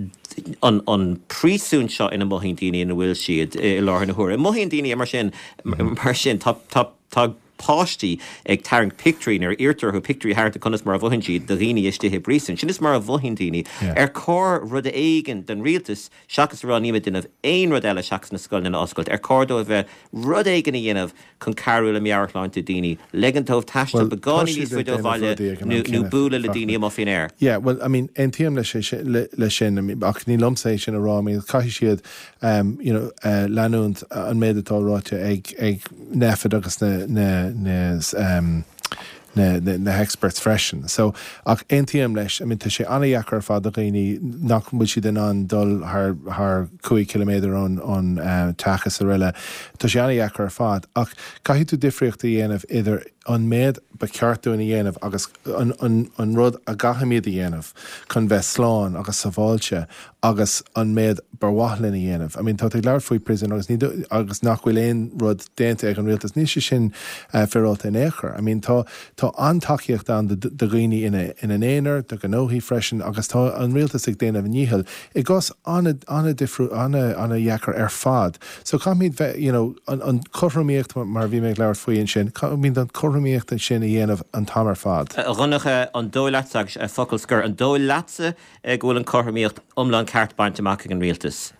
an prísún seo ina mothín daoine ina bhfuil siad i láthair na thuair. Mothín daoine mar sin tá páistí ag tarang pictúí ar irtar chu pictúí háart a chunas mar a bhhain siad do riine istithe brísan. Sin is mar a bhhain daoine ar cór rud éigen den rialtas seachas rá níime duineh éon rud eile seachas na scoilna na oscailt ar córdó a bheith rud éigen a dhéanamh chun carú le mearachláinte daoine legantómh taistil beáí níos fuideó bhaile nó búla le daoine am fin air. Yeah, well, I mean, NTM le sin ach ní lomsa sin a rá mí caiisi siad leanúnt an méadtá ráte ag nefad agus na experts freisin. So, ach NTM leis, I mean, tá sé annaheachar fad a réine nach bhfuil si den an dul haar 2 kilometer an tachas a riile. Tá sé annaheachar fad, ach caithí tú difriocht a dhéanamh idir an méid be ceartúna dhéanamh agus an rud a gahamíad a dhéanamh chun bheith sláán agus saháilte agus an méid barwathlin a dhéanamh. I mean, tá ag leir faoi prison agus nach bhfuil éon rud déanta ag an rialtas níos sin fearáilta in éair. I mean, tá antaíocht an de riine in an éanaar, do gnóthaí freisin agus tá an rialtas ag déanamh níhil. I gás anna dheachar ar fad. So caithmid an chothraíocht mar bhí méid leir faoin sin, caithmid an chothraíocht an sin a dhéanamh an tamar fad. Runnacha an dóileach a focail scur an dóileatsa ag bhfuil an chothraíocht umlan ceartbaint amach an rialtas.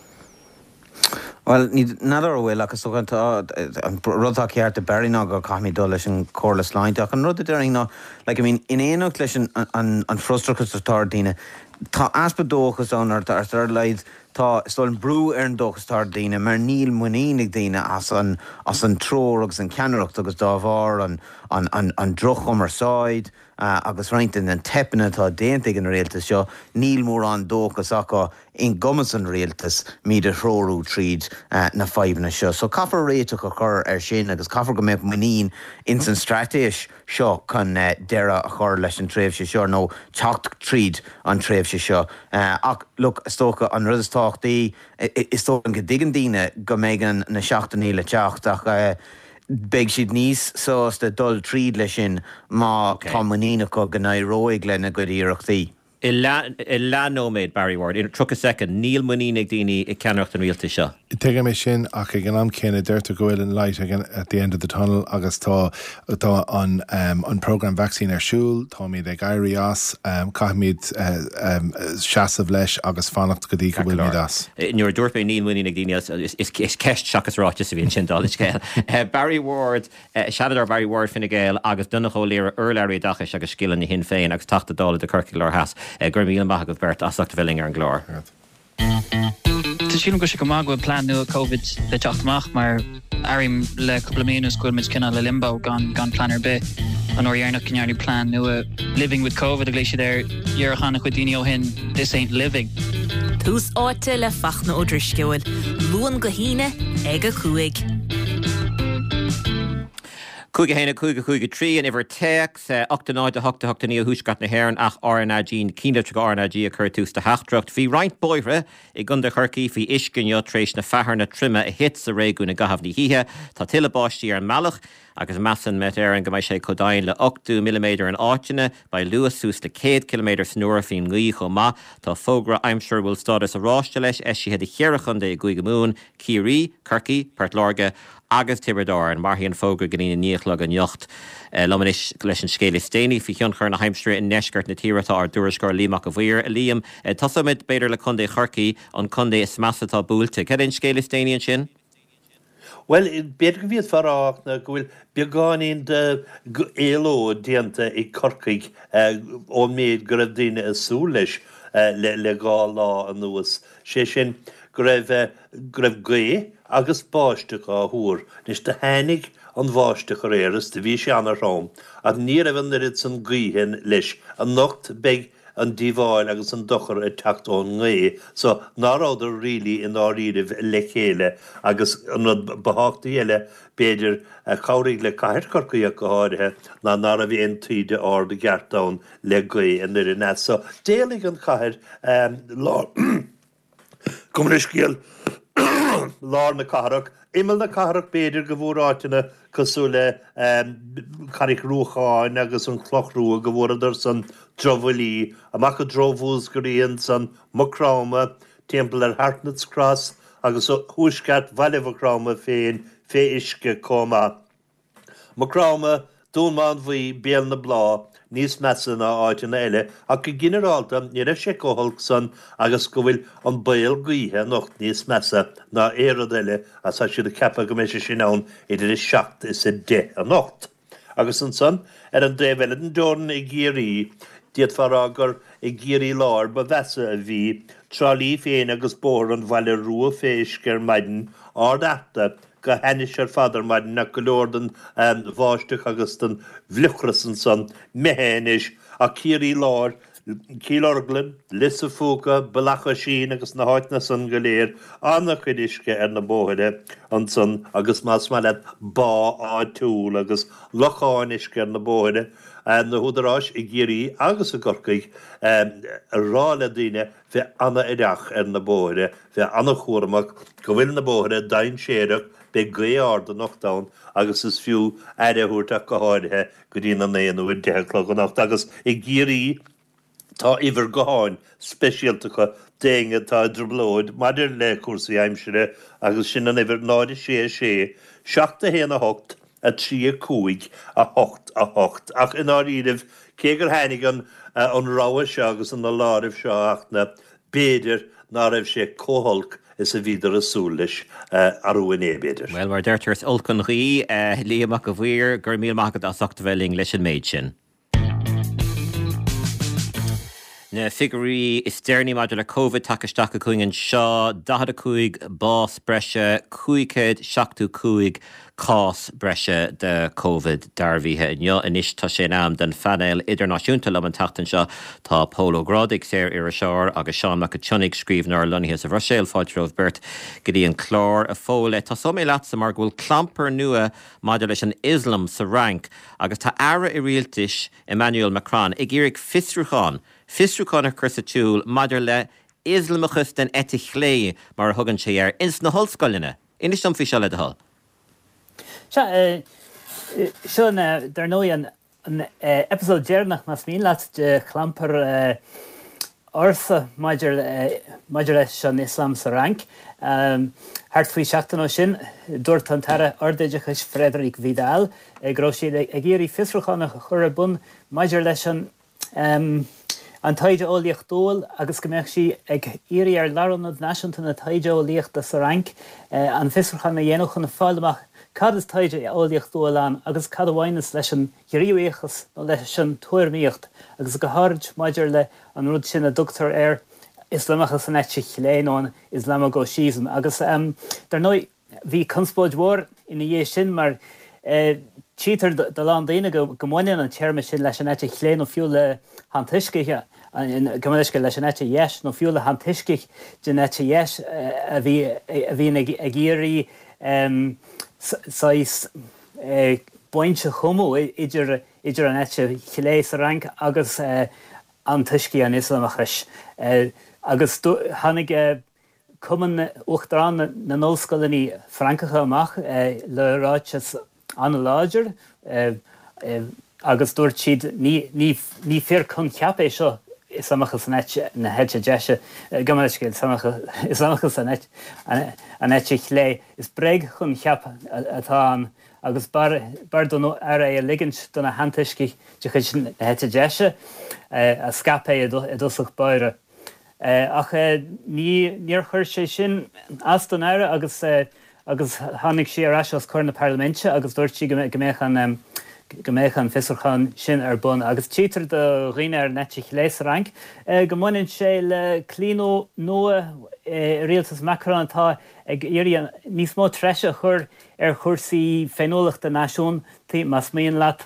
Well, nadar bhfuil agus an rudtá ceart a bearna go caithmid dul leis an córas láinte ach an rud idir ná, like, I mean, in éanacht leis an frustrachas atá daoine, tá aspadóchas an ar leid tá stol an brú ar an dóchas tar daoine mar níl muínig daoine as an trór agus an ceannacht agus dá bhar an drochom ar sáid agus reintin an tepinna tá déanta an réaltas seo níl mór an dóchas acha in gomas an réaltas míad a thrórú tríd na feibhna seo. So caithfar réiteach a chur ar sin agus caithfar go méid muín in san stratéis seo chun deire a chur leis an tréimhse seo nó teacht tríd an tréimhse seo. Ach, look, stócha an rudatáchtaí is tócha go dtigan daoine go méigan na 7 teacht ach beag siad níos sós de dul tríd lei sin má tá muíach go gnáróig lena go dtíireachtaí. I leanóméid, Barry Ward, in tro a second, níl muínig daoine I ceannacht an rialtas seo. Teige mé sin ach ag an am céine deirta gohfuil an light again at the end of the tunnel agus tá an program vaccine ar siúl, tá míad ag éirí as, caithmid seasamh leis agus fannacht go dtí go bhfuil míad as. Nuair dúirt mé níl muínig daoine is ceist seachas ráte sa bhíon sin dáil scéil. Barry Ward, Seanadar Barry Ward finna géil agus duna cho léir urlairí dachas agus scílan na hin féin agus tata dála de Circular Has. Gurmí an bach agus bert asach bhilling ar an glór. sílim go se go má go plán nu a COVID le teachtamach, mar arim le couple of minutes go mit cinna le limbo gan planner be. An orhéarnach cinnearní plán nu a living with COVID a gléisi there dhearchanna chu daine ó hin, this ain't living. Tús áite le fachna ó drisceúil, luan go híine ag a chuig. Cúige héna cúige trí an iver teach 8-9-8-8 húsgat na hhéireann ach RNAG cíine go RNAG a chur tús de heachtracht. Bhí roinnt boire I gunda churcií hí iscinne trééis na fethar na trimme a hit sa réún na gahabhní hithe, tá tuile báistí ar an mealach agus mesan met ar an go mbeidh sé codáin le 8 mm an áiteine ba luas sús le 100 km nuair fin ngí go má tá fógra aimsir bhfuil stadas a ráiste leis si head chéirichan de Guige Mún, Ciarí, Kirky, Pertlarga agus Tiberdar an marhíon fógra gnína níochlag an jocht lomanis leis an scéile stéine fi chun na heimstre in neisgart na tíratá ar dúrascar líach a bhuiir a líam tasamid beidir le chundé Churcií an chundé is measatá búlte. Cedin scéile stéine an sin? Well, beidir go bhíad farach na gohfuil beagáninn de éaló dianta I Corcaigh ó méid go raibh daine a sú leis le gá lá an nuas. Sé sin go raibh gae agus báisteach á thuair, nis de hánig an bháisteach ar éras de bhí sé anar rám, a ní raibh an rit san gaothain leis an nocht beag an díbháil agus an dochar a teacht ón ngé, so náráidir rilí in áíirih le chéile agus an beháachta eile beidir chairigh le caiir Corcaigh go háirithe ná nar a bhí an tuide ár de geartán le gae an nuair net. So déalaigh an caiir lá cumris cíal lár na carach, imil na carach beidir go bhór áitina cosú le carich rúcháin agus an clochrú go bhóradar san dromhulí, amach a dromhús go réon san Mucráma, timppel ar Hartnets Cross agus thuisceart Valivacráma féin fé isce comá. Mucráma dúnmán bhí béal na blá, níos measa na áitina eile, ach go ginearálta ní raibh sé cóthailt san agus go bhfuil an bail gaotha nocht níos measa na éad eile a sa siad a cepa go méise sin ann idir is 7 is a 10 a nocht. Agus an san an dréhheile an dorn I Géirí, diad faragur I Géirí lár ba bheasa a bhí, trálí féin agus bór an bhaile rua féis gur maidin ardata, go henis ar fadar maidin na go leordan bháisteach agus den bhluchrasan san mehénis a Ciarí lár, Cílorglan, Lissa Fúca, Balacha Sín agus na háitna san go léir, anna chuidisce ar na bóide an san agus más maiad bá áitiúil agus locháinisce ar na bóide, na húdarráis I Géirí agus a Corcaigh rála daine bheith anna ireach ar na bóide, bheith anna chuaramach go bhfuil na bóide dain séireach be gaeard an nochtán agus is fiú aireúirteach go háirithe go dtí na 9 10 an nacht agus I Géirí tá iver goáin speisialtacha déinge tá drblóid, maidir le cuasaí aimsire agus sin an iver 9 sé, 7 héana 8 a 3 5 a 8 a 8. Ach in áíirih cégur hainigan an ráha se agus an na láirih seo achna béidir ná raibh sé cóholc is a bhíidir a súlis arúin beidir. Well, mar deirtars olcan rí líamach go bhuiir gur mílmachchad a soachta bheling leis an méid sin. Na figurí is déirní maidir le COVID takeisteach a chuing an seo 15 bás breise 5 cás breise de COVID darbhíthe inneo inis tá sé am den fanéil idirnáisiúnta le an tatan seo tá Polo Grádig séir ar a seoir agus Seán McConnig scríbnar loníthe sa Roséil fáilteóh beirt go dtí an chlár a fóla tá somé leatsa mar ghfuil clampar nua maidir leis an Islam sa rank agus tá ara I rialtais Emmanuel Macron ag iarraigh fistrúcháin ar chusa túúil maidir le Islamachas den etichlé mar thugann sé ar ins na hallscoilne. Inis an fi se le hall. Sean, dar nó an episode déirnach nas mín leat de clampar orsa maidir leis an Islam sa rank. Hart faoi seachtain ó sin, dúirt an tara ordéidechas Frederic Vidal, gró siad ag iarraigh fistrúcháin a chur bun maidir leis an taide ólaíocht dóil agus go mbeadh sí ag iarraigh ar larannad náisiúnta na taide ólaíochta sa rank an fistrúcháin na dhéanamh chun fáileach cad is taide ólaíocht dóil an agus cad bhhainas leis an ghearíochas nó leis an tuairmíocht agus go háirid maidir le an rud sin a dúchtar ar Islamachas san net léón Islama go sísan agus dar nó hí conspóid mór ina dhé sin mar títar de lá daine go gomhaine an teirrma sin leis an nete léon ó fiú le hantuiscithe gomuisce leis an nete dhéis nó fiú le hantuiscich de nete dhéis a bhí a géirí buinte chumú idir an nete chiléis a rank agus an tuiscí an Islamachas. Agus hánig cuman uchtrán na nóscoilení Francacha amach le ráites an láidir agus dúirt siad ní fear chun ceap é seo Islamachas na heite deise gomuisce Islamachas an nete lé is breig chun ceap atá an agus bar don ar a ligint donna hantuisci de chuid na heite deise a scapé i dosach beire. Ach níor chuir sé sin as don aire agus tháinig sí arás as chuir na parlamente agus dúirt sí goméchan fisorchan sin ar bun agus títar do riine ar nete lééis rank go muinn sé le clíno nua rialtas Macron atá ag éirí níos mó treise chur ar chuirsaí féinolacht a náisiún tí mas míon leat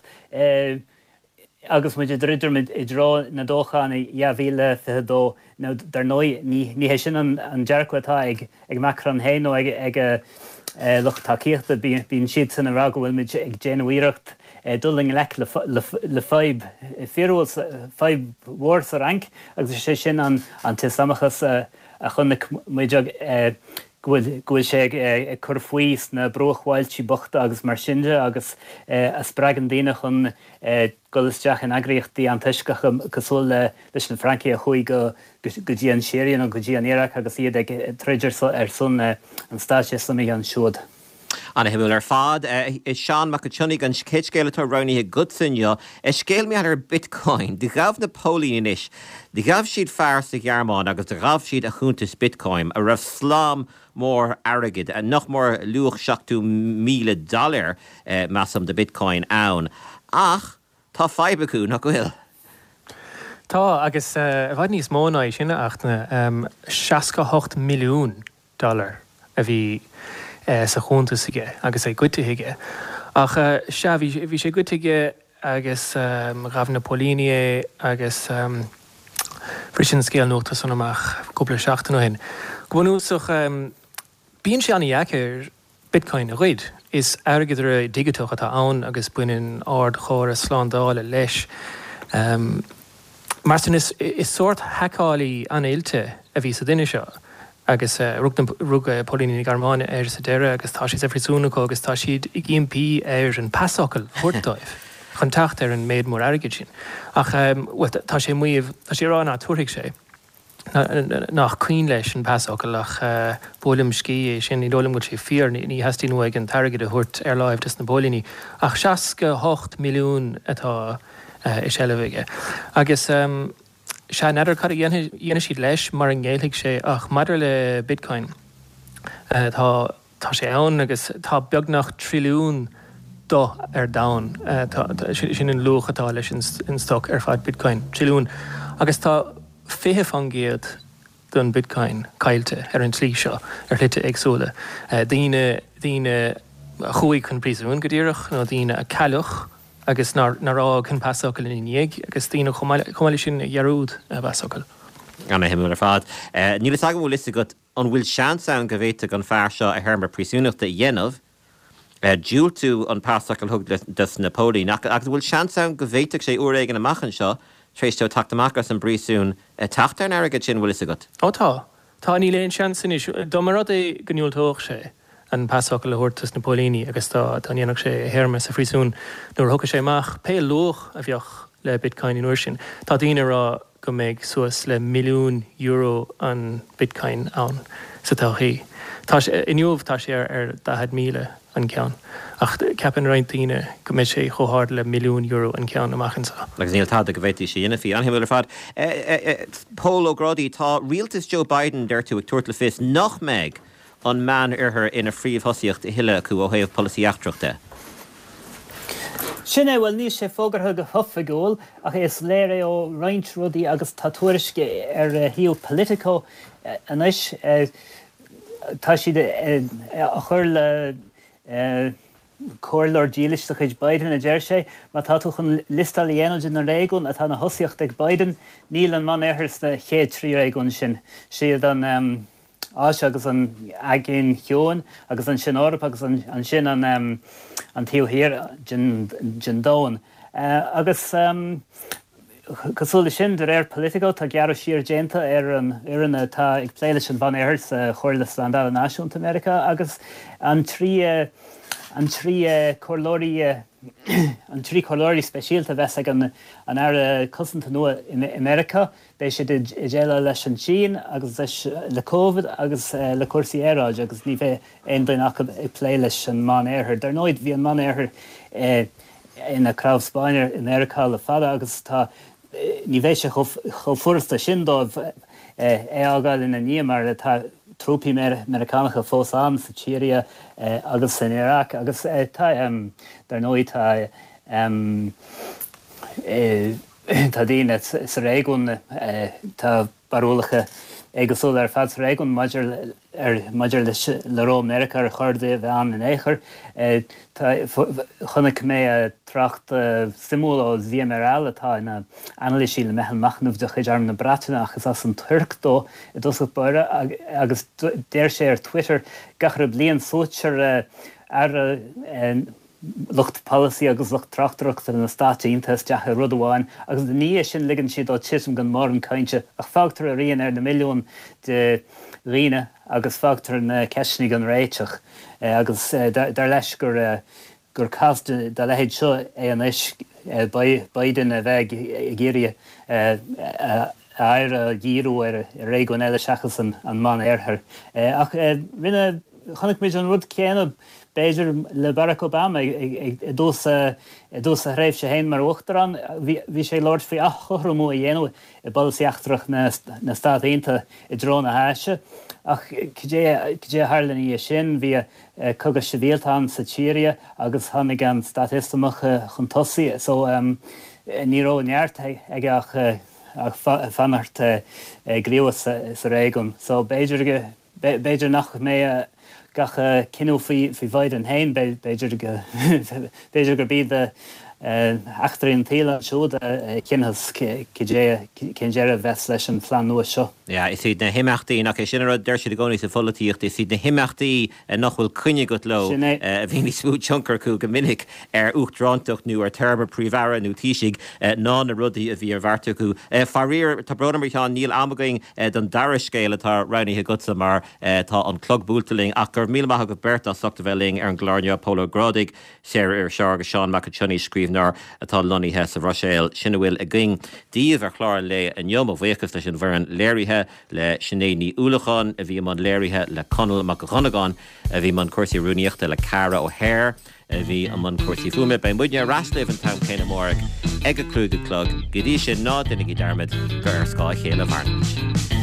agus muid dridir i drá na dóchan i bhíle fidó dar nói ní hé sin an dearchatá ag Macron héin nó ag luchtáíochtta bíon siad san ará go bhfuil muid ag déanamhíireacht dulling le five words a rank agus sé sin an tisamachas a chunnig muideag Gwyl sé cur faois na brochháiltí bochta agus mar sinne agus a spragan daine chun golasteach an agriochtaí an tuisceach cosúil leis na Franci a chuig go dtí an séiríonn go dtí an éireach agus iad ag treidir ar sun an stáisiú samí an siúd. Anna himúil ar fad, is Seán mac chunig an céitcéiletá roiníthe gudsanne, scéal mé ar Bitcoin, de gabh na pólíon inis, de gabh siad fearr sa Gearmáin agus de gabh siad a chúntas Bitcoin, a raibh slám mór airgid, a nach mór luach $7,000 measam de Bitcoin ann. Ach, tá feibeú nach gohfuil. Tá agus bhaid níos móna sinna achna $68 milliún a bhí sa chuntasaige agus é gotaige. Ach se bhí sé gotaige agus rah na Políní agus frisin scéal nóta san amach cúpla seachtain hin. Gúnúsach bíonn sé anna Bitcoin a chuid is airgad digitach atá ann agus buinn ard chóir a sláándála leis. Mar is sort hacálaí anéilte a bhí sa duine seo. agus rug Políní Gearmáine sa deire agus tá siad frisúnaá agus tá siad i GMP an passocail chuirtáibh chun tacht ar an méid mór airgid sin. Ach tá sé muomh tá sé rá ná tuaigh sé nach cuoin leis an passocail ach bólim cí sin í dólam go sé fíor ní heistí nu ag an targad a thuirt ar láimh na Políní ach 68 milliún atá is eilehige. Agus se neidir cad dhéana siad leis mar an ggéalaigh sé ach maidir le Bitcoin. Tá sé ann agus tá beagnach trilliún dó ar dain sin an luchatá leis in stoc ar fad Bitcoin trilliún. Agus tá fithe fan géad don Bitcoin caiilte ar an slí seo ar lite agsúla. Daoine chuig chun prísún go dtíireach nó daoine a cealach agus nará chun passocail in níag agus tína chumáile sin jarúd a passocail. Anna himúil ar fad. Nílas agam bhfuil liste go an bhfuil seansa go bhhéite an fear seo a thurmar prísúnachta dhéanamh dúil tú an passocail thug dus na Políní agus bhfuil seansa go bhhéiteach sé uair an amachchan seo trééis teó taachtamachchas an brísún taachtar an airgad sin bhfuil liste go. Tá ní léon seansan is domarad é gniúiltóach sé. An passocail thuirtas na Políní agus tá dhéanach sé herme sa frísún nuair thugad sé amach pe loch a bheoch le Bitcoin in uair sin. Tá daoine rá go méid suas le €1 milliún an Bitcoin ann sa táchaí. Inniuomh tá sé ar 10,000 an ceann. Ach ceapan rointíine go méid sé chomhthard le €1 milliún an ceann amachchansa. Legus níl tá go bhhéití sé inna fí an himúil ar fad. Paul O'Grady tá rialtas Joe Biden deirtú ag tuairt le fis nach méid an man ina phríomhthosíocht i hiile acu ó thaobh políochtrachta. Sinné bhfuil níos sé fógartha go thufa ggóil ach is léir ó roint rudaí agus tá tuairisce ar híú Politico anis tá siad a chur le Cóirlór dílisteach chuid Biden a deir sé, má tá tú chun listal dhéanaid na réigiún a tá na thosaíocht ag Biden, níl an man éthras na chéad trí réigiún sin. Siad an áise agus an agéin cheoin, agus an sin Eorpa agus an sin an tíohír gin dóin. Agus cosúla sin de réir Politico tá gearú siar dénta ar an tá ag pléile sin van éthras chóir le Standard Náisiúnta America, agus an trí cholórí speisialta bheits ag an air cosanta nua in America, bé sé déile leis an Chín agus le COVID agus le cuasaí éráid agus ní bheith aon blin acu ag plé leis an man éair. Dar nóid bhí an man éair ina Crámh Spáinir in America le fada agus tá ní bheith sé cho furasta sin dóibh ágáil ina níomar le tá trúpi Americanacha fós am sa Síria agus in Iraq agus tá dar nóid tá dtíine sa réigiún tá barúlacha éigesúil ar fad sa réigiún maidir le ró America ar chuirde bheith an in éair. Chunaic mé tracht simú ó VMRL atá ina analysí le mechan machnamh de chuid arm na Bratainine agus as an Turcdó I dosach beire agus déir sé ar Twitter gachar blion sóitear ar lucht policy agus lucht trachtach na státe intas deach rud amháin agus ní sin ligann siad ó tism gan mór an cainte ach fágtar a rion ar na milliún de riine agus fágtar na ceisnig an réiteach agus dar leis gur caste de lehéid seo an is Biden a bheith géirí air díú ar réigiún eile seachas an man éarthar. Ach rinne chonig méid an rud céanamh Béidir le Barack Obama dús a réibh sé héin mar uachtarán, bhí sé Lord fao chormú a dhéanamh I bolsaíachtarach na Stát Aontaithe I drón na háise. Ach cé Harlan sin bhí cogadh sivíaltán sa Síria agus tháinig an statistamach chun tosaí, so ní ró neart ag ach fanart gríomh sa réigiún. So Béidir nach mé gach cinú fí bhaid an hain Béidir gur bíad achtaríon tíle siúd cinhas cin bheits leis an phlean nua seo. Ja, is siad na himachtaí nach sin deir siad a gcónaí sa folaíocht, is siad na himachtaí nachhfuil cunne go lo a bhí ní smúd tioncar chu go minic ar uachtarántacht nó ar terba príomhhara nó tíisiigh ná na rudaí a bhí ar bharrta acu. Farír tá brodamirteán níl amagaing don dariscéile tá ranithe gosa mar tá an clog búltaling ach gur míle maithe go berta sachta bheling ar an gláirne Polo Grodig séir ar seár go Seán McAchunny scríbhnar atá loníthe sa Roiséil sinna bhfuil a ging díomh ar chláir le an yom a bhuichas leis an bhar léirithe le sinnéí úlachan a bhí man léirithe le Conal McGonaghan a bhí man cuasaí rúníochta le Cara O'Hare a bhí an man cuasaí fuime ben muidne rastlih an tam céine mórach ag a clúga clog go dtí sin ná duine i darmid gur ar scáil chéile bharnach.